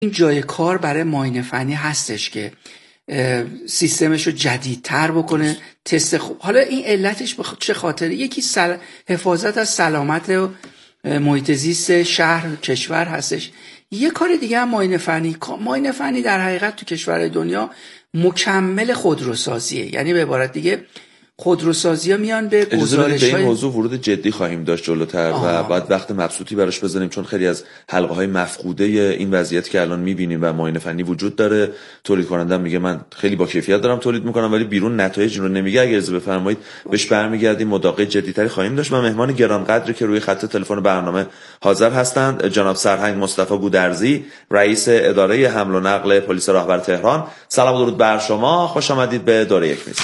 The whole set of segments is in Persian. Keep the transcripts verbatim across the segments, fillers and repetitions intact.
این جای کار برای معاینه فنی هستش که سیستمش رو جدیدتر بکنه، تست خوب. حالا این علتش به چه خاطره؟ یکی سل... حفاظت از سلامت محیط زیست شهر کشور هستش. یه کار دیگه هم معاینه فنی. معاینه فنی در حقیقت تو کشورهای دنیا مکمل خودروسازیه، یعنی به عبارت دیگه خودروسازی‌ها میان به گزارش‌های به این موضوع ورود جدی خواهیم داشت جلوتر و بعد وقت مبسوطی براش بزنیم، چون خیلی از حلقه‌های مفقوده این وضعیتی که الان می‌بینیم و معاینه فنی وجود داره. تولید کننده میگه من خیلی با کیفیت دارم تولید می‌کنم ولی بیرون نتایج رو نمیگه. اگر اجازه بفرمایید بهش برمیگردیم، مداقه جدی‌تری خواهیم داشت. و مهمان گرانقدری که روی خط تلفن برنامه حاضر هستند جناب سرهنگ مصطفی گودرزی، رئیس اداره حمل و نقل پلیس راهور تهران. سلام و درود بر شما، خوش آمدید به دوره یک میز.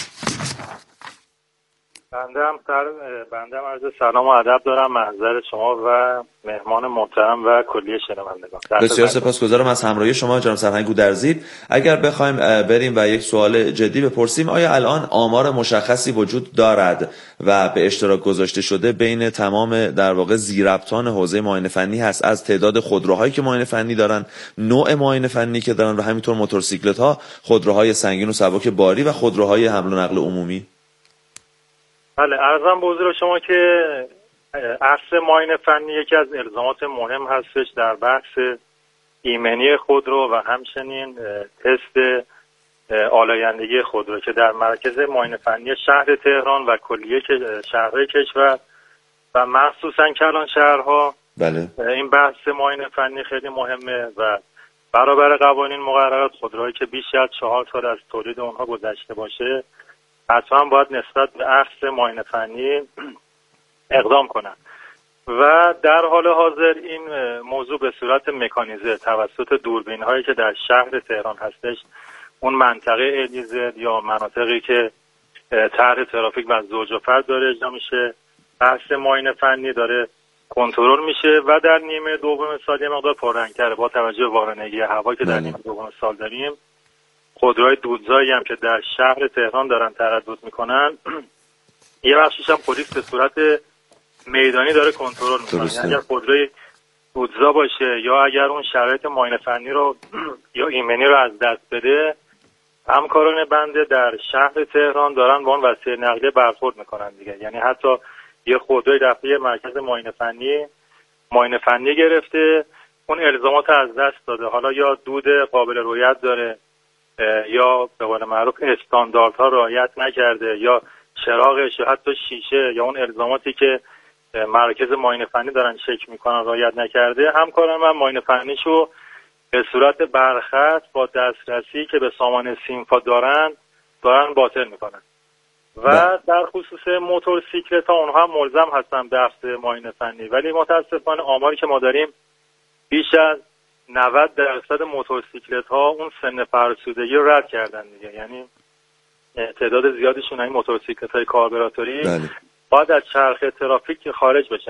بنده هم سر بنده هم عرض سلام و ادب دارم محضر شما و مهمان محترم و کلیه شنوندگان. بسیار سپاسگزارم از همراهی شما جناب سرهنگ گودرزی. اگر بخوایم بریم و یک سوال جدی بپرسیم، آیا الان آمار مشخصی وجود دارد و به اشتراک گذاشته شده بین تمام در واقع زیربطان حوزه معاینه فنی هست از تعداد خودروهایی که معاینه فنی دارن، نوع معاینه فنی که دارن و همینطور موتورسیکلت ها، خودروهای سنگین و سبک باری و خودروهای حمل و نقل عمومی؟ بله، عرضم به حضور شما که اصل معاینه فنی یکی از الزامات مهم هستش در بحث ایمنی خودرو و همچنین تست آلایندگی خودرو که در مرکز معاینه فنی شهر تهران و کلیه شهرهای کشور و مخصوصا کلان شهرها بله. این بحث معاینه فنی خیلی مهمه و برابر قوانین مقررات خودروهایی که بیش از چهار سال از تولید اونها گذشته باشه حتما باید نسبت به اصل معاینه فنی اقدام کنن و در حال حاضر این موضوع به صورت مکانیزه توسط دوربین هایی که در شهر تهران هستش، اون منطقه الیزد یا مناطقی که طرح ترافیک و زوج و فرد داره اجرا میشه، بحث معاینه فنی داره کنترل میشه و در نیمه دوم سال یه مقدار پررنگ‌تره با توجه به وارونگی هوا که در نیمه دوم سال داریم. خودروهای دودزایی هم که در شهر تهران دارن تردد میکنن یه بخشش هم پلیس به صورت میدانی داره کنترل میکنه. اگر خودروی دودزا باشه یا اگر اون شرایط معاینه فنی رو یا ایمنی رو از دست بده، همکاران بنده در شهر تهران دارن با اون وسیله نقلیه برخورد میکنن دیگه. یعنی حتی یه خودروی دفعه مرکز معاینه فنی معاینه فنی گرفته، اون الزامات از دست داده، حالا یا دود قابل رؤیت داره یا به قول معروف استانداردها رعایت نکرده یا چراغش یا حتی شیشه یا اون الزاماتی که مرکز معاینه فنی دارن چک میکنن رعایت نکرده، همکاران من معاینه فنیشو به صورت برخط با دسترسی که به سامان سیمفا دارن دارن باطل میکنن. و در خصوص موتورسیکلت ها اونها هم ملزم هستن به معاینه فنی، ولی متاسفانه آماری که ما داریم بیش از نود درصد موتورسیکلت ها اون سن فرسودگی رو رد کردن دیگه. یعنی تعداد زیادشون این موتورسیکلت های کاربراتوری باید از چرخه ترافیک خارج بشن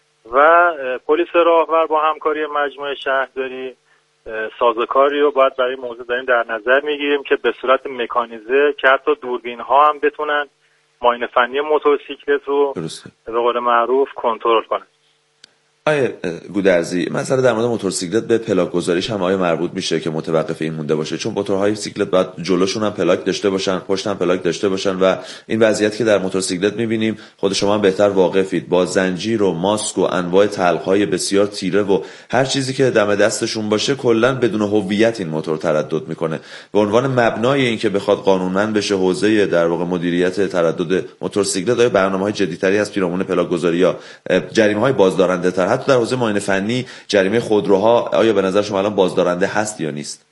و پلیس راهور با همکاری مجموعه شهرداری سازوکاری رو باید برای موضوع داریم در نظر میگیریم که به صورت مکانیزه که حتی دوربین ها هم بتونن معاینه فنی موتورسیکلت رو به قول معروف کنترل کنن. آیه گودرزی، مثلا در مورد موتورسیکلت به پلاک گذاریش هم آیا مربوط میشه که متوقف این مونده باشه؟ چون موتورهای سیکلت باید جلوشون هم پلاک داشته باشن، پشت هم پلاک داشته باشن و این وضعیت که در موتورسیکلت میبینیم خود شما هم بهتر واقفید، با زنجیر و ماسک و انواع تلق‌های بسیار تیره و هر چیزی که دم دستشون باشه کلا بدون هویت این موتور تردد میکنه. به عنوان مبنای این که بخواد قانونمند بشه حوزه در واقع مدیریت تردد موتورسیکلت، آیا برنامه‌های جدی‌تری از پیرامون پلاک گذاری یا جریمه‌های بازدارنده تر حتی در حوزه معاینه فنی جریمه خودروها آیا به نظر شما الان بازدارنده هست یا نیست؟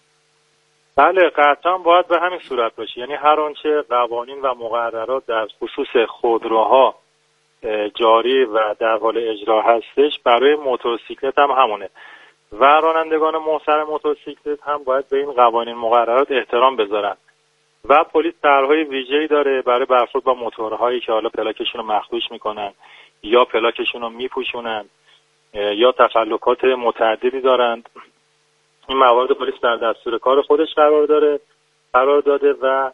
بله، قطعا باید به همین صورت باشه. یعنی هر آنچه قوانین و مقررات در خصوص خودروها جاری و در حال اجرا هستش برای موتورسیکلت هم همونه و رانندگان محترم موتورسیکلت هم باید به این قوانین مقررات احترام بذارن و پلیس طرح‌های ویژه‌ای داره برای برخورد با موتورهایی که حالا پلاکشون رو مخدوش میکنن یا پلاکشون رو میپوشونن یا تخلفات متعددی دارند. این موارد پلیس در دستور کار خودش قرار داره قرار داده و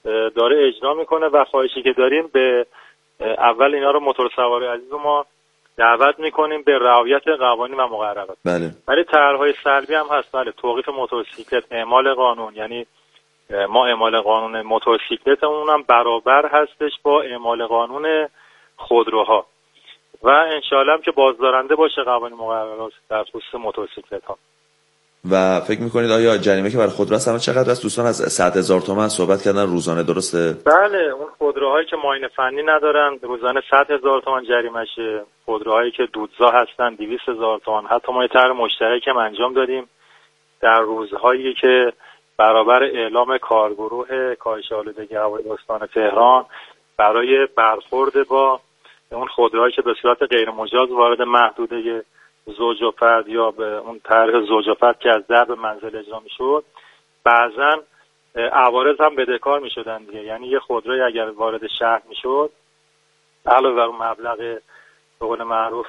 داره اجرا میکنه و خواهشی که داریم به اول اینا رو موتور سوار عزیز ما دعوت میکنیم به رعایت قوانین و مقررات. بله. ولی طرح‌های سلبی هم هست. بله، توقیف موتورسیکلت، اعمال قانون، یعنی ما اعمال قانون موتورسیکلتمون هم برابر هستش با اعمال قانون خودروها و انشالله هم که بازدارنده باشه قوانین مقررات در خصوص موتورسیکلت ها. و فکر میکنید آیا جریمه که برای خودرو هست الان چقدر است؟ دوستان از صد هزار تومان صحبت کردن روزانه، درسته؟ بله، اون خودروهایی که معاینه فنی ندارن روزانه صد هزار تومان جریمه شه. خودروهایی که دودزا هستن دویست هزار تومان. حتی ما یه طرح مشترک هم انجام دادیم در روزهایی که برابر اعلام کارگروه کاهش آلودگی هوای استان تهران برای برخورد با اون خودروهایی که به صورت غیر مجاز وارد محدوده زوج و فرد یا به اون طرح زوج و فرد که از در به منزل اجرا میشد، بعضا عوارض هم بدهکار میشدن دیگه. یعنی یه خودروی اگر وارد شهر میشد علاوه بر اون مبلغ به قول معروف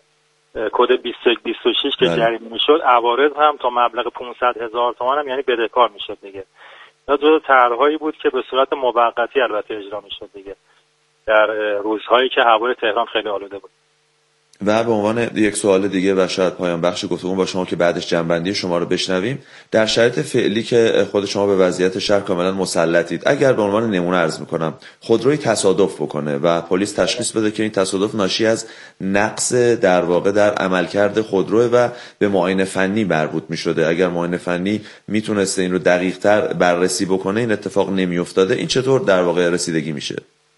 کد بیست و یک بیست و شش که جریمه میشد، عوارض هم تا مبلغ پانصد هزار تومان هم یعنی بدهکار میشد دیگه. اینا جزو طرح‌هایی بود که به صورت موقتی البته اجرا میشد دیگه در روزهایی که هوای تهران خیلی آلوده بود. و به عنوان یک سوال دیگه و شاید پایان بخش گفتگو با شما که بعدش جنبندی شما رو بشنویم، در شرایط فعلی که خود شما به وضعیت شهر کاملا مسلطید، اگر به عنوان نمونه عرض میکنم خودروی تصادف بکنه و پلیس تشخیص بده که این تصادف ناشی از نقص در واقع در عملکرد خودرو و به معاینه فنی مربوط میشده، اگر معاینه فنی میتونسته این رو دقیق‌تر بررسی بکنه این اتفاق نمیافتاده، این چطور در واقع رسیدگی میشه؟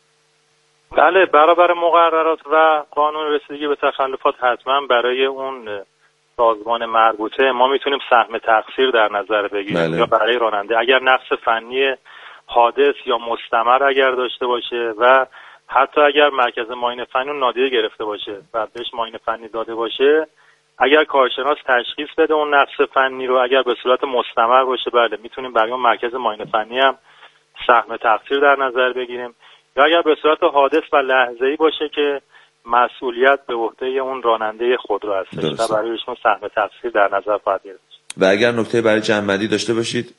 بله، برابر مقررات و قانون رسیدگی به تخلفات حتما برای اون سازمان مربوطه ما میتونیم سهم تقصیر در نظر بگیریم. بله. یا برای راننده اگر نقص فنی حادث یا مستمر اگر داشته باشه و حتی اگر مرکز معاینه فنی نادیده گرفته باشه و بهش معاینه فنی داده باشه، اگر کارشناس تشخیص بده اون نقص فنی رو اگر به صورت مستمر باشه، بله میتونیم برای اون مرکز معاینه فنی هم سهم تقصیر در نظر بگیریم. یا اگر به صورت حادث و لحظه‌ای باشه که مسئولیت به عهده اون راننده خودرو هستش و برای ایشون سهم تقصیر در نظر خواهد گرفت. و اگر نکته برای جنبندی داشته باشید؟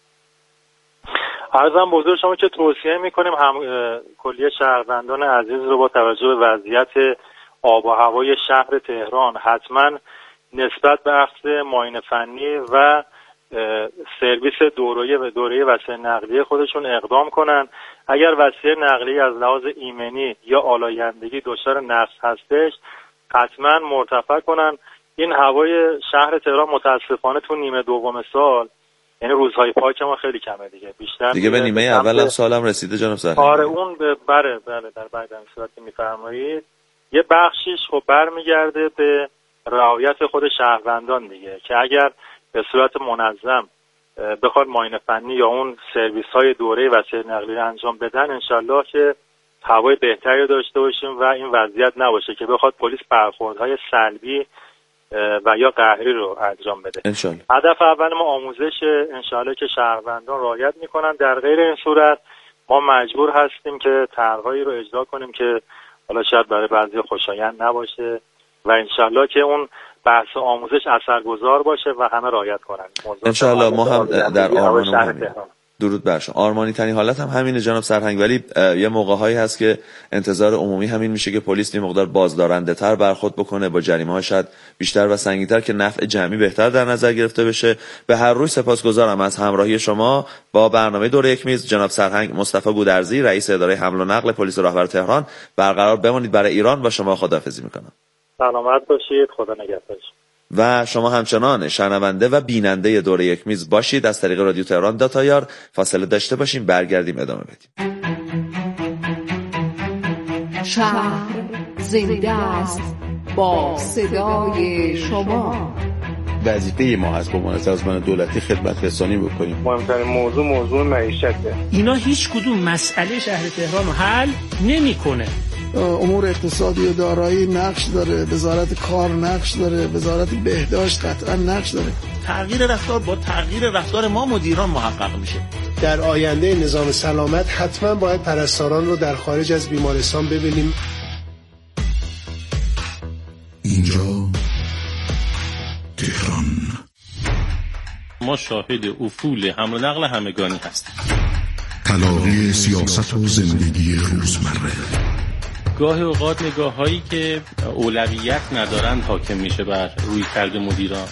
عرضم به حضور شما که توصیه می‌کنیم هم کلیه شهروندان عزیز رو با توجه به وضعیت آب و هوای شهر تهران حتما نسبت به اخذ معاینه فنی و سرویس دوره‌ای و دوره‌ای وسایل نقلیه خودشون اقدام کنن. اگر وسیله نقلیه از لحاظ ایمنی یا آلایندگی دچار نقص هستش حتما مرتفع کنن. این هوای شهر تهران متاسفانه تو نیمه دوم سال، یعنی روزهای پاک ما خیلی کمه دیگه، بیشتر دیگه به نیمه اول هم سالم رسیده جناب سرهنگ. آره اون بله بله در بعد از صورتی میفرمایید یه بخشیش خب برمیگرده به رعایت خود شهروندان دیگه، که اگر به صورت منظم بخواد معاینه فنی یا اون سرویس های دوره وسایل نقلیه انجام بدن، انشالله که هوای بهتری داشته باشیم و این وضعیت نباشه که بخواد پلیس برخوردهای سلبی و یا قهری رو انجام بده. انشالله. هدف اول ما آموزش، انشالله که شهروندان رعایت میکنن. در غیر این صورت ما مجبور هستیم که طرحهایی رو اجرا کنیم که حالا شاید برای بعضی خوشایند نباشه و انشالله که اون بحث آموزش اثرگذار باشه و همه رعایت کنن. انشالله ما هم در آرمان همین. درود بر شما. آرمانی ترین حالت هم همینه جناب سرهنگ، ولی یه موقع‌هایی هست که انتظار عمومی همین میشه که پلیس یه مقدار بازدارنده تر برخورد بکنه با جریمه‌ها شاید بیشتر و سنگین‌تر که نفع جمعی بهتر در نظر گرفته بشه. به هر روی سپاسگزارم از همراهی شما با برنامه دور یک میز. جناب سرهنگ مصطفی گودرزی رئیس اداره حمل و نقل پلیس راهور تهران، برقرار بمانید برای ایران. با شما خداحافظی می‌کنم. سلامت باشید، خدا نگهدار. و شما همچنان شنونده و بیننده دوره یک میز باشید از طریق رادیو تهران داتایار. فاصله داشته باشیم، برگردیم ادامه بدیم. شهر زنده است با صدای شما. وظیفه ما هست با منظم دولتی خدمت رسانی بکنیم. مهمترین موضوع موضوع معیشته. اینا هیچ کدوم مسئله شهر تهران رو حل نمی‌کنه. امور اقتصادی و دارایی نقش داره، وزارت کار نقش داره، وزارت بهداشت قطعا نقش داره. تغییر رفتار با تغییر رفتار ما مدیران محقق میشه. در آینده نظام سلامت حتما باید پرستاران رو در خارج از بیمارستان ببینیم. اینجا تهران. ما شاهد افول حمل و نقل همگانی هستیم. تلاقی سیاست و زندگی روزمره، گاه اوقات نگاه هایی که اولویت ندارن حاکم میشه بر روی کرد مدیران.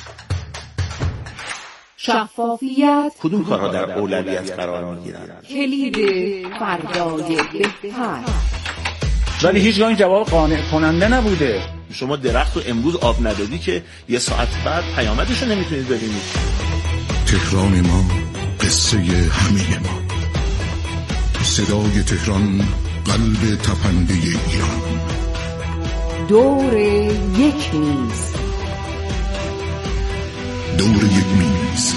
شفافیت کدوم کارها در اولویت قرار میگیرن؟ کلید فردای بهتر. ولی هیچگاه این جواب قانع کننده نبوده. شما درخت رو امروز آب ندادی که یه ساعت بعد پیامدش رو نمیتونید ببینید. تهران ما، قصه همه ما. صدای تهران، قلب تپنده ایران. دور یک میز. دور یک میز.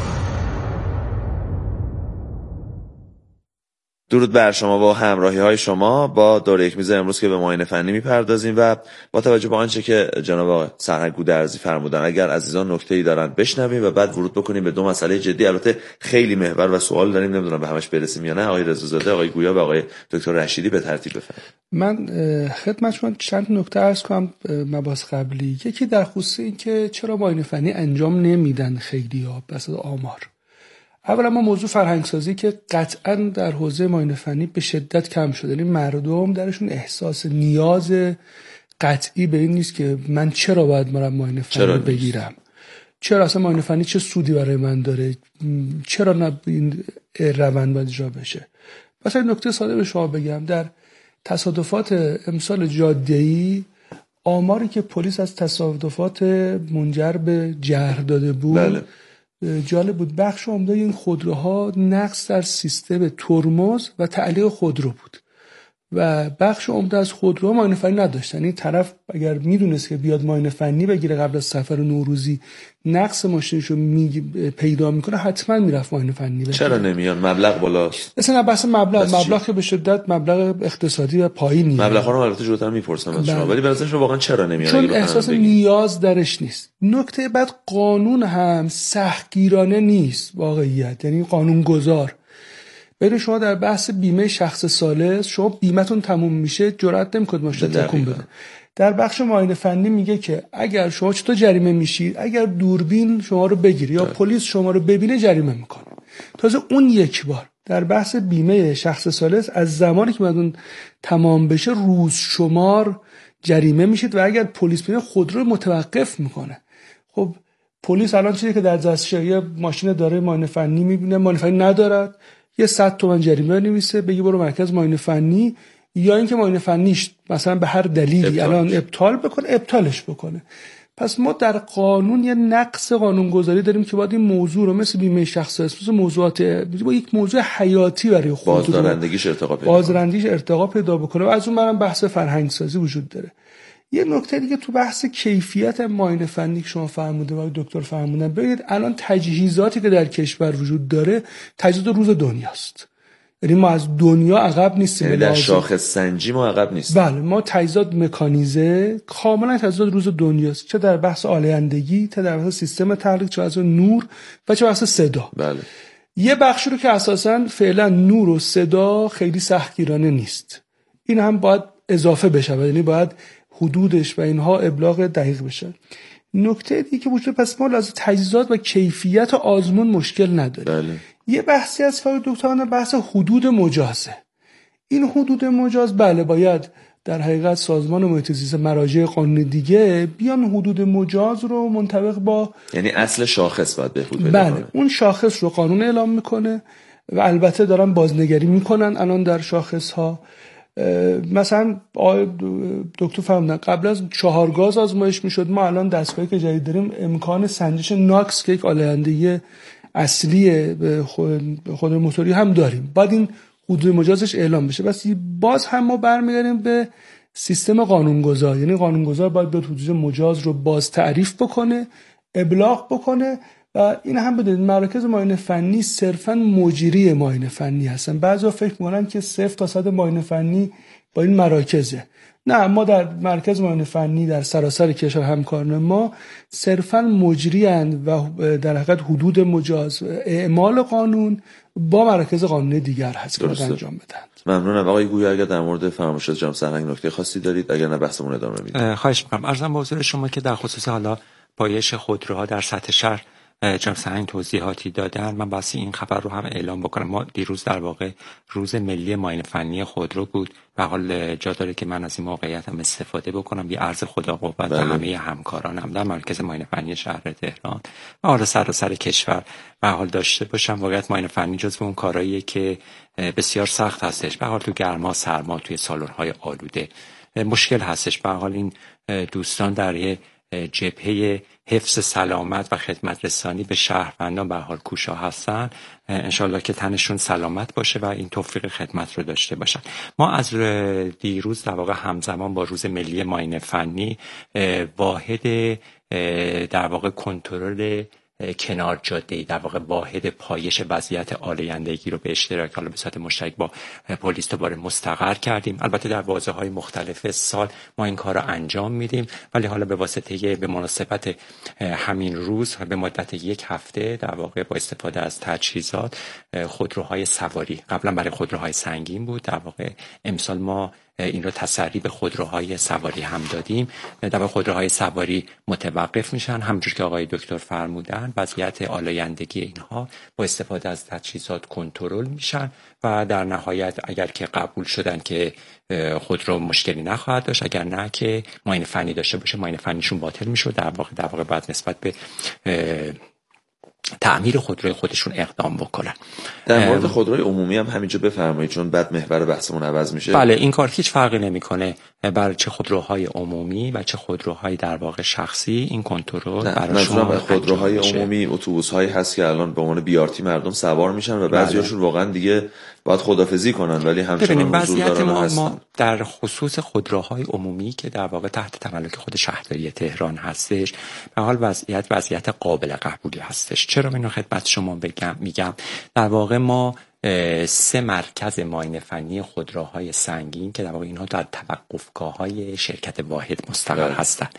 درود بر شما با همراهی های شما با دور یک میز امروز که به معاینه فنی میپردازیم و با توجه به آنچه که جناب آقای سرهنگ گودرزی فرمودن اگر عزیزان نکته‌ای دارن بشنویم و بعد ورود بکنیم به دو مسئله جدی. البته خیلی محور و سوال داریم، نمیدونم به همش برسیم یا نه. آقای رضازاده، آقای گویا و آقای دکتر رشیدی به ترتیب بفرمایید. من خدمت شما چند نکته عرض کنم مباحث قبلی. یکی در خصوص این که چرا معاینه فنی انجام نمیدن خیلی‌ها بس آمار. اولا ما موضوع فرهنگسازی که قطعا در حوزه معاینه فنی به شدت کم شده، یعنی مردم درشون احساس نیاز قطعی به این نیست که من چرا باید برم معاینه فنی بگیرم، چرا اصلا معاینه فنی چه سودی برای من داره، چرا نه این روند باید اجرا بشه. مثلا نکته ساده به شما بگم، در تصادفات امسال جاده‌ای آماری که پلیس از تصادفات منجر به جرح داده بود بله. جالب بود. بخش عمده این خودروها نقص در سیستم ترمز و تعلیق خودرو بود و بخش عمده از خودروها معاینه فنی نداشتن. این طرف اگر میدونست که بیاد معاینه فنی بگیره قبل از سفر نوروزی نقص ماشینشو می پیدا میکنه حتما میرفت معاینه فنی بگیره. چرا نمیان؟ مبلغ بالاست. اصلا بحث مبلغ مبلغ که به شدت مبلغ اقتصادی و پایینی. مبلغ رو البته جلوتر میپرسم از شما، ولی به نظرش واقعا چرا نمیان؟ چون احساس نیاز درش نیست. نکته بعد قانون هم سختگیرانه نیست واقعیت، یعنی قانون گذار. برای شما در بحث بیمه شخص ثالث شما بیمتون تموم میشه جرئت نمیکنید ماشین تکون بده. در بخش معاینه فنی میگه که اگر شما چطور جریمه میشید اگر دوربین شما رو بگیره یا پلیس شما رو ببینه جریمه میکنه. تازه اون یک بار در بحث بیمه شخص ثالث از زمانی که اون تمام بشه روز شمار جریمه میشید و اگر پلیس ببینه خودرو متوقف میکنه. خب پلیس الان چیزی که در دستشه یه ماشین داره معاینه فنی میبینه معاینه فنی ندارد یه صد تومن جریمه نمیسه بگی برو مرکز معاینه فنی، یا اینکه معاینه فنیش مثلا به هر دلیلی الان ابطال بکنه ابطالش بکنه. پس ما در قانون یه نقص قانونگذاری داریم که باید این موضوع رو مثل بیمه شخصی مثل موضوعات با یک موضوع حیاتی برای خودرو بازدارندگیش ارتقا پیدا بازدارندگیش ارتقا پیدا بکنه و از اون برم بحث فرهنگ سازی وجود داره. یه نکته دیگه تو بحث کیفیت معاینه فنی که شما فرموده و دکتر فرمودن، ببینید الان تجهیزاتی که در کشور وجود داره تجهیزات روز دنیاست، یعنی ما از دنیا عقب نیستیم. یعنی در شاخص سنجی ما عقب نیستیم. بله ما تجهیزات مکانیزه کاملا تجهیزات روز دنیاست، چه در بحث آلایندگی، چه در بحث سیستم تحریک، چه از نور و چه بحث صدا. بله. یه بخشی رو که اساسا فعلا نور و صدا خیلی سختگیرانه نیست، این هم باید اضافه بشه، یعنی باید حدودش و اینها ابلاغ دقیق بشه. نکته دیگه که وجود پس ما لازم تجهیزات و کیفیت آزمون مشکل نداره. بله. یه بحثی از فای دکترانه بحث حدود مجازه. این حدود مجاز بله باید در حقیقت سازمان محیط زیست مراجع قانونی دیگه بیان حدود مجاز رو منطبق با، یعنی اصل شاخص باید بهبود پیدا بله کنه. اون شاخص رو قانون اعلام میکنه و البته دارن بازنگری میکنن الان در شاخص ها. مثلا دکتر فرمودن قبل از چهار گاز آزمایش میشد، ما الان دستگاهی که جدید داریم امکان سنجش ناکس که یک آلاینده اصلی خود موتوری هم داریم، بعد این حدود مجازش اعلام بشه. بس باز هم ما برمیگردیم به سیستم قانونگذار، یعنی قانونگذار باید به حدود مجاز رو باز تعریف بکنه، ابلاغ بکنه و این هم بدونید مراکز معاینه فنی صرفاً مجری معاینه فنی هستن. بعضیا فکر می‌کنن که صفر تا صد معاینه فنی با این مراکزه. نه، ما در مرکز معاینه فنی در سراسر کشور همکاران ما صرفاً مجری اند و در حقیقت حدود مجاز اعمال قانون با مراکز قانونی دیگر هست که انجام بدن. ممنونم. آقای گویا اگر در مورد فرمایشات جناب سرهنگ نکته خاصی دارید، اگر نه بحثمون ادامه میدیم. خواهش می‌کنم. عرضم به حضور شما که در خصوص حالا پایش خودروها در سطح شهر چون سنگ توضیحاتی دادن، من باسی این خبر رو هم اعلام بکنم. ما دیروز در واقع روز ملی معاینه فنی خودرو بود. به حال جا داره که من از این موقعیت هم استفاده بکنم، یه عرض خدا قوت به همه همکارانم در مرکز معاینه فنی شهر تهران و حالا سراسر کشور به حال داشته باشم. واقعیت معاینه فنی جزو اون کارهاییه که بسیار سخت هستش. به حال تو گرما، سرما، توی سالن‌های آلوده مشکل هستش. به حال این دوستان در یه جبهه حفظ سلامت و خدمت رسانی به شهروندان به حال کوشا هستن. انشالله که تنشون سلامت باشه و این توفیق خدمت رو داشته باشن. ما از دیروز در واقع همزمان با روز ملی معاینه فنی واحد در واقع کنترل کنار جاده، در واقع واحد پایش وضعیت آلایندگی رو به اشتراک حالا به صورت مشترک با پلیس دوباره مستقر کردیم. البته در بازه‌های مختلف سال ما این کار رو انجام میدیم، ولی حالا به واسطه به مناسبت همین روز به مدت یک هفته در واقع با استفاده از تجهیزات خودروهای سواری، قبلا برای خودروهای سنگین بود، در واقع امسال ما این رو تسری به خودروهای سواری هم دادیم. در واقع خودروهای سواری متوقف میشن، همونجور که آقای دکتر فرمودن وضعیت آلایندگی اینها با استفاده از تجهیزات کنترل میشن و در نهایت اگر که قبول شدن که خودرو مشکلی نخواهد داشت، اگر نه که معاینه فنی داشته باشه معاینه فنیشون باطل میشه. در واقع در واقع بعد نسبت به تعمیر خودروی خودشون اقدام بکنن. در مورد خودروی عمومی هم همینجا بفرمایید، چون بعد محور بحثمون عوض میشه. بله، این کار هیچ فرقی نمیکنه برای چه خودروهای عمومی و چه خودروهای در واقع شخصی. این کنترل برای شما خودروهای عمومی اتوبوس‌هایی هست که الان به عنوان بی آر تی مردم سوار میشن و بعضیاشون واقعا دیگه باید خدافظی کنن، ولی همچنان حضور دارن. ما, ما در خصوص خودروهای عمومی که در واقع تحت تملک خود شهرداری تهران هستش، به حال وضعیت وضعیت قابل قبولی هستش. چرا اینو خدمت شما بگم میگم در واقع ما سه مرکز معاینه فنی خودروهای سنگین که در واقع اینها در توقفگاه‌های شرکت واحد مستقر هستند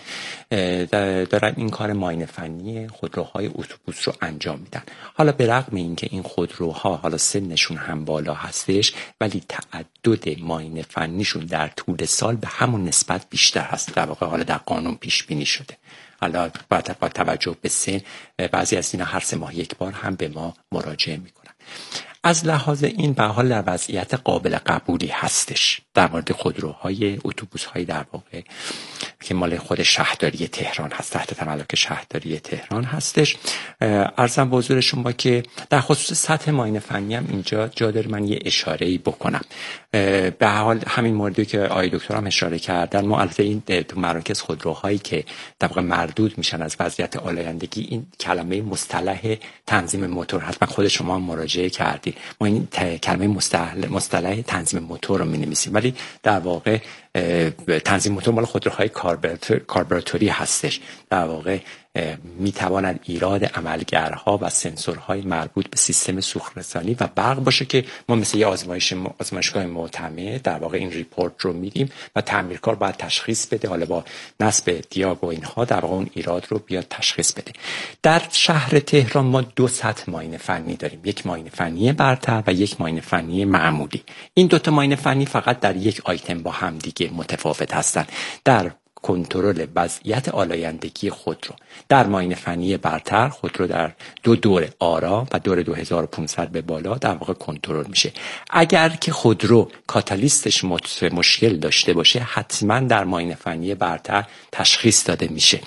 دارن این کار معاینه فنی خودروهای اتوبوس رو انجام میدن. حالا به رغم اینکه این خودروها حالا سنشون هم بالا هستش، ولی تعدد معاینه فنیشون در طول سال به همون نسبت بیشتر هست. در واقع حالا در قانون پیش بینی شده. حالا با توجه به سن بعضی از اینا هر سه ماه یک بار هم به ما مراجعه میکنن. از لحاظ این به حال در وضعیت قابل قبولی هستش در مورد خودروهای اتوبوس‌های در واقع که مال خود شهرداری تهران هست، تحت تملک شهرداری تهران هستش. عرضم به حضور شما که در خصوص سطح معاینه فنی هم اینجا جا داره من یه اشاره‌ای بکنم. به حال همین موردی که آقای دکتر هم اشاره کردن، ما البته این تو مراکز خودروهایی که در واقع مردود میشن از وضعیت آلایندگی، این کلمه مصطلح تنظیم موتور حتما خود شما هم مراجعه کردید. ما این کلمه مصطلح مصطلح تنظیم موتور رو می‌نویسیم، ولی در واقع تنظیم موتور مال خودروهای کاربراتوری هستش. در واقع میتواند ایراد عملگرها و سنسورهای مربوط به سیستم سوخت‌رسانی و برق باشه که ما مثل یه آزمایش آزمایشگاه معتمد در واقع این ریپورت رو میدیم و تعمیرکار باید تشخیص بده، حالا با نصب دیاگ و اینها در واقع اون ایراد رو بیاد تشخیص بده. در شهر تهران ما دو سطح معاینه فنی داریم، یک معاینه فنی برتر و یک معاینه فنی معمولی. این دو تا معاینه فنی فقط در یک آیتم با هم دیگه متفاوت هستند. در کنترل وضعیت آلایندگی خودرو در معاینه فنی برتر خودرو در دو دور آرا و دور دو هزار و پانصد به بالا در واقع کنترل میشه. اگر که خودرو کاتالیستش مشکل داشته باشه، حتما در معاینه فنی برتر تشخیص داده میشه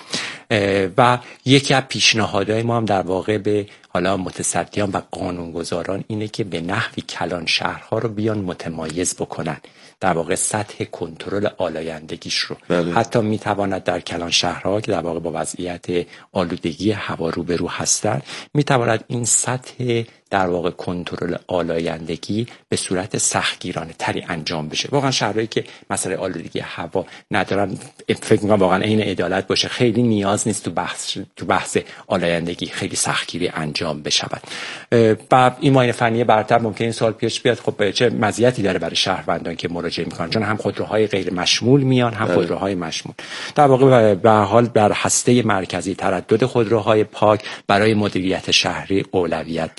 و یکی از پیشنهادهای ما هم در واقع به حالا متصدیان و قانونگذاران اینه که به نحوی کلان شهرها رو بیان متمایز بکنن، در واقع سطح کنترل آلایندگیش رو. بله. حتی میتواند در کلان شهرها که در واقع با وضعیت آلودگی هوا روبرو هستند، میتواند این سطح در واقع کنترل آلایندگی به صورت سختگیرانه تری انجام بشه. واقعا شهرهایی که مسئله آلودگی هوا ندارن، فکر می‌کنم واقعا عین عدالت باشه، خیلی نیاز نیست تو بحث تو بحث آلایندگی خیلی سختگیری انجام بشود. و این معاینه فنی برتر ممکن این سوال پیش بیاد، خب چه مزیتی داره برای شهروندان که مراجعه میکنن، چون هم خودروهای غیر مشمول میان هم خودروهای مشمول. در واقع به حال در هسته مرکزی تردد خودروهای پاک برای مدیریت شهری اولویت داره.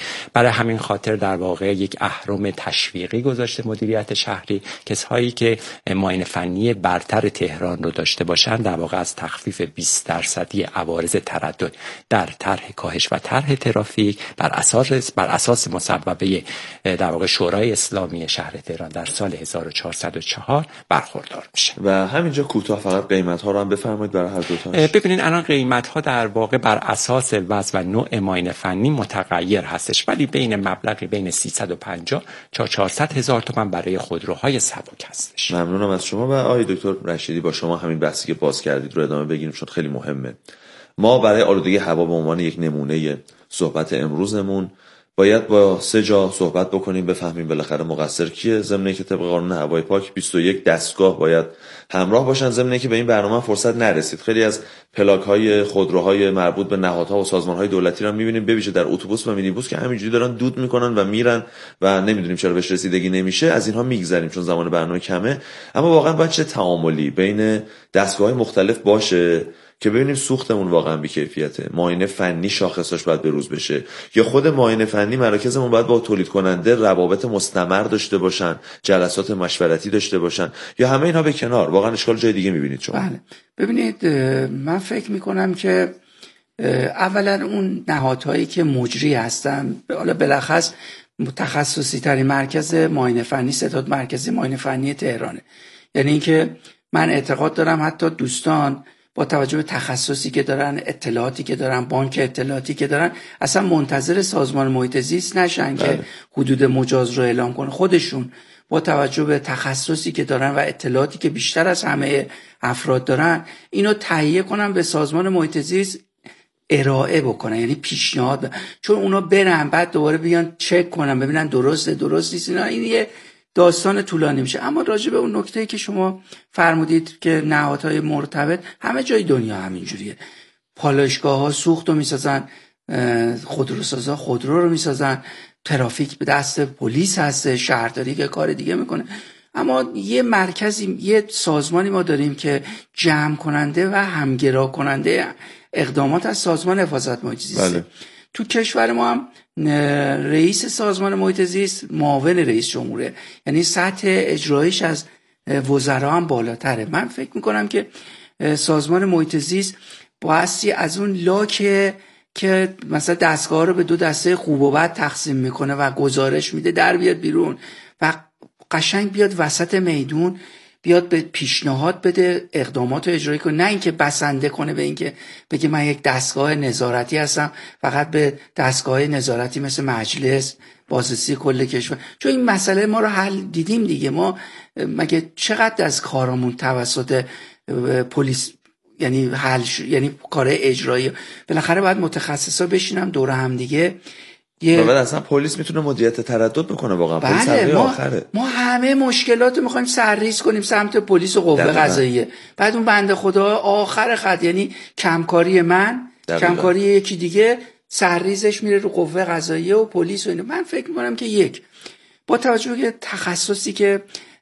برای همین خاطر در واقع یک اهرم تشویقی گذاشته مدیریت شهری. کسایی که معاینه فنی برتر تهران رو داشته باشن در واقع از تخفیف بیست درصدی عوارض تردد در طرح کاهش و طرح ترافیک بر اساس بر اساس مصوبه در واقع شورای اسلامی شهر تهران در سال هزار و چهارصد و چهار برخوردار میشه. و همینجا کوتاه فقط قیمت ها رو هم بفرمایید برای هر دو تاش. ببینید الان قیمت ها در واقع بر اساس وضع و نوع معاینه فنی متغیر هستش، ولی بین مبلغی بین سیصد و پنجاه تا چهارصد هزار تومان برای خودروهای سبک هستش. ممنونم از شما. و آقای دکتر رشیدی با شما همین بحثی که باز کردید رو ادامه بگیریم چون خیلی مهمه. ما برای آلودگی هوا به عنوان یک نمونه صحبت امروزمون باید با سه جا صحبت بکنیم، بفهمیم بالاخره مقصر کیه، ضمن که طبق قانون هوای پاک بیست و یک دستگاه باید همراه باشن، ضمن که به این برنامه فرصت نرسید. خیلی از پلاک‌های خودروهای مربوط به نهادها و سازمان‌های دولتی رو می‌بینیم ببیشه در اتوبوس و مینیبوس که همینجوری دارن دود میکنن و میرن و نمیدونیم چرا بهش رسیدگی نمیشه. از اینها میگذریم چون زمان برنامه کمه، اما واقعا باید چه تعاملی بین دستگاه‌های مختلف باشه که ببینیم سوختمون واقعا بی‌کیفیته. معاینه فنی شاخصاش باید بروز بشه، یا خود معاینه فنی مراکزمون باید با تولید کننده روابط مستمر داشته باشن، جلسات مشورتی داشته باشن، یا همه اینها به کنار. واقعا اشکال جای دیگه میبینید شما؟ بله ببینید، من فکر میکنم که اولا اون نهادهایی که مجری هستن، حالا بلخص تخصصی ترین مرکز معاینه فنی ستاد مرکزی معاینه فنی تهرانه. یعنی اینکه من اعتقاد دارم حتی دوستان با توجه به تخصصی که دارن، اطلاعاتی که دارن، بانک اطلاعاتی که دارن، اصلا منتظر سازمان محیط زیست نشن که حدود مجاز رو اعلام کنه. خودشون با توجه به تخصصی که دارن و اطلاعاتی که بیشتر از همه افراد دارن، اینو تهیه کنن به سازمان محیط زیست ارائه بکنن، یعنی پیشنهاد، چون اونا برن بعد دوباره بیان چک کنن ببینن درسته درست نیست. اینا این یه داستان طولانی میشه. اما راجع به اون نکته‌ای که شما فرمودید که نهادهای مرتبط همه جای دنیا همینجوریه، پالایشگاه‌ها سوخت رو میسازن، خودروسازا خودرو رو میسازن، ترافیک به دست پلیس هست، شهرداری که کار دیگه میکنه. اما یه مرکزی، یه سازمانی ما داریم که جمع کننده و همگرا کننده اقدامات از سازمان حفاظت محیط زیست. بله. تو کشور ما هم رئیس سازمان محیط زیست معاون رئیس جمهوره، یعنی سطح اجرایش از وزرا هم بالاتره. من فکر میکنم که سازمان محیط زیست بایستی از اون لاک که مثلا دستگاه رو به دو دسته خوب و بد تقسیم میکنه و گزارش میده در بیاد بیرون و قشنگ بیاد وسط میدون، بیاد به پیشنهاد بده، اقدامات رو اجرایی کنه، نه اینکه بسنده کنه به اینکه بگه من یک دستگاه نظارتی هستم، فقط به دستگاه نظارتی مثل مجلس بازرسی کل کشور. چون این مسئله ما رو حل دیدیم دیگه. ما مگه چقدر از کارمون توسط پلیس یعنی حل ش... یعنی کار اجرایی، بالاخره باید متخصصا بشینن دور هم دیگه. یه بعد اصلا پلیس میتونه مدیریت تردد بکنه واقعا. پلیس بله، ما آخره. ما همه مشکلات رو میخوایم سرریز کنیم سمت پلیس و قوه قضاییه، بعد اون بنده خدا آخر خط، یعنی کمکاری من دقیقا. کمکاری یکی دیگه سرریزش میره رو قوه قضاییه و پلیس و اینو. من فکر میکنم که یک، با توجه به تخصصی که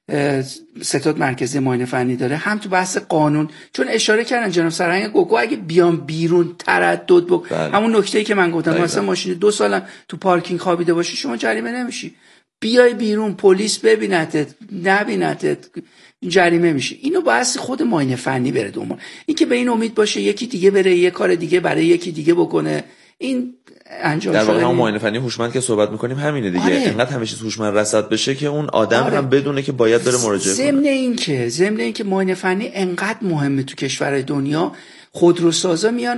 ستاد مرکزی معاینه فنی داره، هم تو بحث قانون، چون اشاره کردن جناب سرهنگ گوگو اگه بیان بیرون تردد بک بله. همون نکته‌ای که من گفتم، مثلا ماشین دو سالم تو پارکینگ خوابیده باشه شما جریمه نمیشی، بیای بیرون پلیس ببینتت نبینتت جریمه میشه. اینو بحث خود معاینه فنی بره دومون، این که به این امید باشه یکی دیگه بره یه کار دیگه برای یکی دیگه بکنه، این انجام در واقع هم معاینه فنی هوشمند که صحبت میکنیم همینه دیگه. آره. اینقدر همه چیز هوشمند رصد بشه که اون آدم آره. هم بدونه که باید بره مراجعه کنه. ضمن این که ضمن این که معاینه فنی انقدر مهمه تو کشورهای دنیا، خودروسازا میان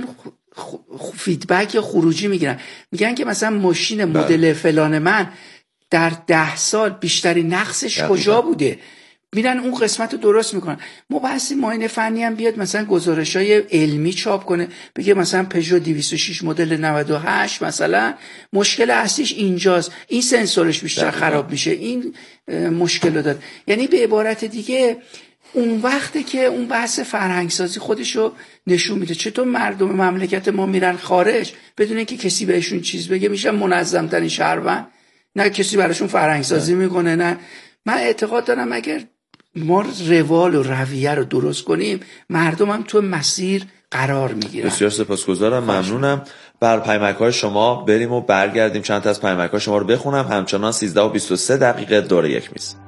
فیدبک یا خروجی میگیرن، میگن که مثلا ماشین مدل فلان من در ده سال بیشترین نقصش کجا بوده، میرن اون قسمت رو درست میکنن. ما بحثی معاینه فنی هم بیاد مثلا گزارش‌های علمی چاپ کنه، بگه مثلا پژو دویست و شش مدل نود و هشت مثلا مشکل اصلیش اینجاست، این سنسورش بیشتر خراب میشه، این مشکل رو داره. یعنی به عبارت دیگه اون وقته که اون بحث فرهنگسازی خودشو نشون میده. چطور مردم مملکت ما میرن خارج بدون اینکه کسی بهشون چیز بگه میشن منظم ترین شهروند، نه کسی براشون فرهنگسازی میکنه، نه. من اعتقاد دارم اگر ما روال و رویه رو درست کنیم، مردم هم تو مسیر قرار میگیرن. بسیار سپاسگزارم، ممنونم. بر پیامک‌های شما بریم و برگردیم. چند تا از پیامک‌های شما رو بخونم. همچنان سیزده و بیست و سه دقیقه دوره یک میز.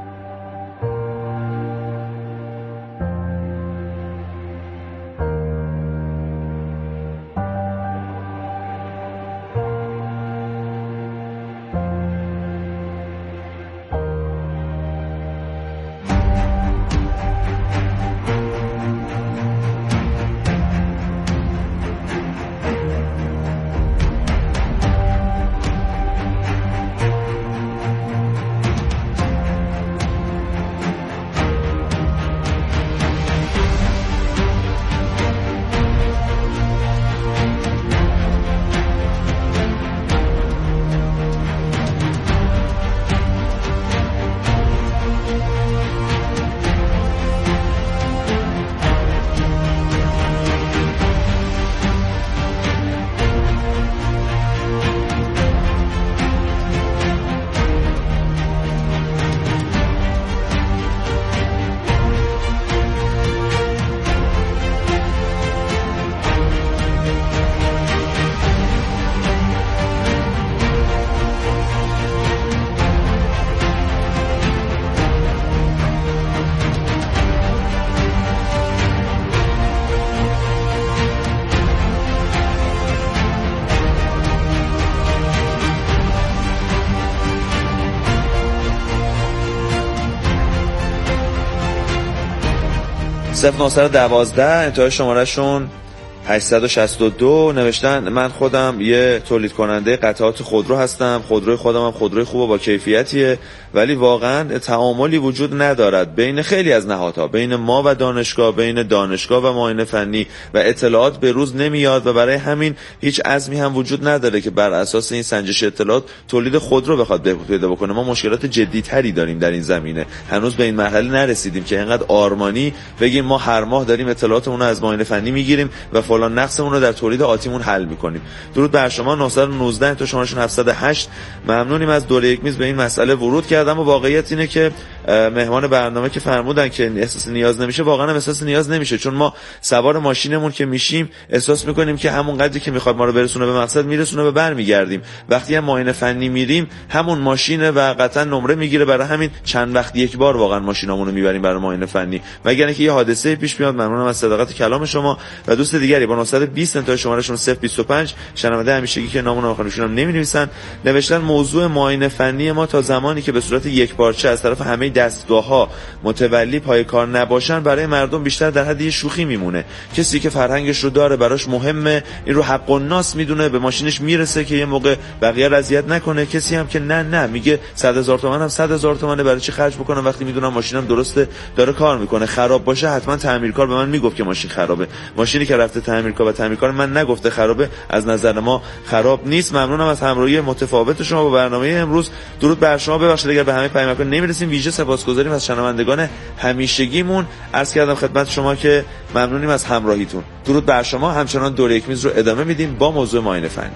صفر نه یک دو انتهای شمارهشون هشتصد و شصت و دو نوشتن من خودم یه تولید کننده قطعات خودرو هستم. خودروی خودم هم خودروی خوب و با کیفیتیه، ولی واقعا تعاملی وجود ندارد بین خیلی از نهادها، بین ما و دانشگاه، بین دانشگاه و معاینه فنی و اطلاعات به روز نمیاد و برای همین هیچ عزمی هم وجود نداره که بر اساس این سنجش اطلاعات تولید خودرو بخواد پیدا بکنه. ما مشکلات جدی تری داریم در این زمینه. هنوز به این مرحله نرسیدیم که اینقدر آرمانی بگیم ما هر ماه داریم اطلاعاتمون رو از معاینه فنی میگیریم و فلان نقصمون رو در تولید آتیمون حل میکنیم. درود بر شما. نهصد و نوزده تا شمارهشون هفتصد و هشت. ممنونیم از دوره یک میز به این مسئله ورود کردم و واقعیت اینه که مهمان برنامه که فرمودن که احساس نیاز نمیشه، واقعا هم احساس نیاز نمیشه، چون ما سوار ماشینمون که میشیم احساس میکنیم که همون قدری که میخواد ما رو برسونه به مقصد میرسونه و برمیگردیم. وقتی هم معاینه فنی میریم همون ماشینه و قطعا نمره میگیره، برای همین چند وقت یک بار واقعا ماشینامون رو میبریم برای معاینه فنی، مگر اینکه یه حادثه پیش بیاد. ممنونم از صداقت کلام شما. و دوست دیگری با نهصد و بیست انتهای شمارهشون صفر بیست و پنج شنونده همیشگی که نامون رو آخرشون هم نمی‌نویسن، نوشتن موضوع معاینه فنی ما تا زمانی که به صورت یک پارچه از طرف همه دستگاه‌ها متولی پای کار نباشن برای مردم بیشتر در حد شوخی میمونه. کسی که فرهنگش رو داره، براش مهمه، این رو حق و ناس میدونه، به ماشینش میرسه که یه موقع بقیه رو اذیت نکنه. کسی هم که نه نه میگه صد هزار تومان هم صد هزار تومانه، برای چی خرج بکنم وقتی میدونم ماشینم درسته داره کار میکنه. خراب باشه حتما تعمیرکار به من میگفت که ماشین خرابه. ماشینی که رفته تعمیرکار و تعمیرکار من نگفته خرابه، از نظر ما خراب نیست. ممنونم از همراهی متفاوت شما با برنامه امروز. درود بر شما. ببخشید اگر به همه پیامک‌ها نمیرسیم. ویژه سپاسگزاریم از شنوندگان همیشگیمون. عرض کردم خدمت شما که ممنونیم از همراهیتون. درود بر شما. همچنان دوره یک میز رو ادامه میدیم با موضوع معاینه فنی.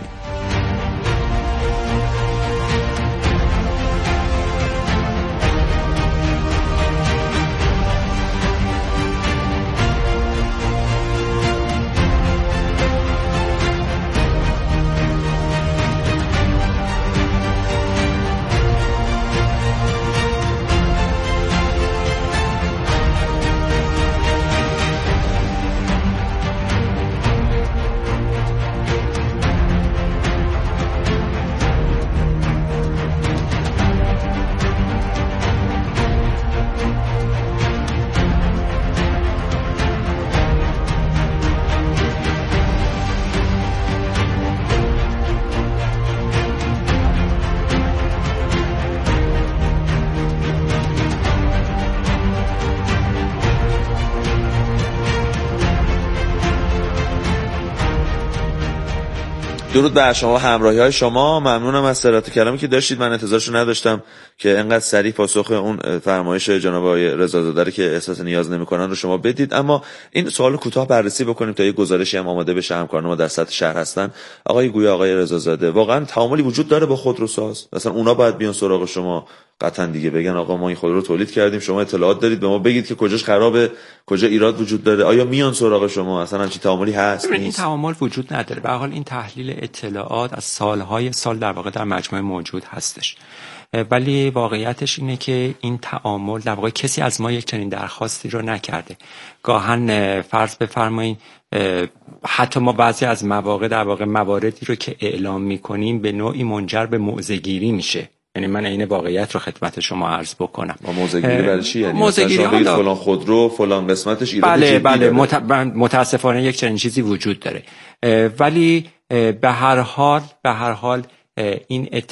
درود بر شما، همراهی های شما. ممنونم از صحبت کلامی که داشتید. من انتظارشو نداشتم که انقدر سریع پاسخ اون فرمایش جناب آقای رضازاده که احساس نیاز نمی‌کنن رو شما بدید. اما این سوالو کوتاه بررسی بکنیم تا یه گزارشی هم آماده بشه. همکاران ما در سطح شهر هستن. آقای گویا، آقای رضازاده، واقعا تعاملی وجود داره با خودروساز؟ مثلا اونا باید بیان سراغ شما قطعا دیگه بگن آقا ما این خودرو رو تولید کردیم، شما اطلاعات دارید، به ما بگید که کجاش خرابه، کجا ایراد وجود داره. آیا میان سراغ شما؟ اصلا همچین تعاملی هست؟ این تعامل وجود نداره. به هر حال این تحلیل اطلاعات از سالهای سال در واقع در مجموعه موجود هستش، ولی واقعیتش اینه که این تعامل در واقع کسی از ما یک چنین درخواستی رو نکرده. گاهن فرض بفرمایید حتی ما بعضی از مواقع در واقع مواردی رو که اعلام میکنیم به نوعی منجر به موضع‌گیری میشه. یعنی من این واقعیت رو خدمت شما عرض بکنم. ما موضع‌گیری برای چی؟ یعنی موضع‌گیری بگید فلان خودرو فلان قسمتش ایراد بله جدی بله داره. مت... متاسفانه یک چنین چیزی وجود داره، ولی به هر حال به هر حال این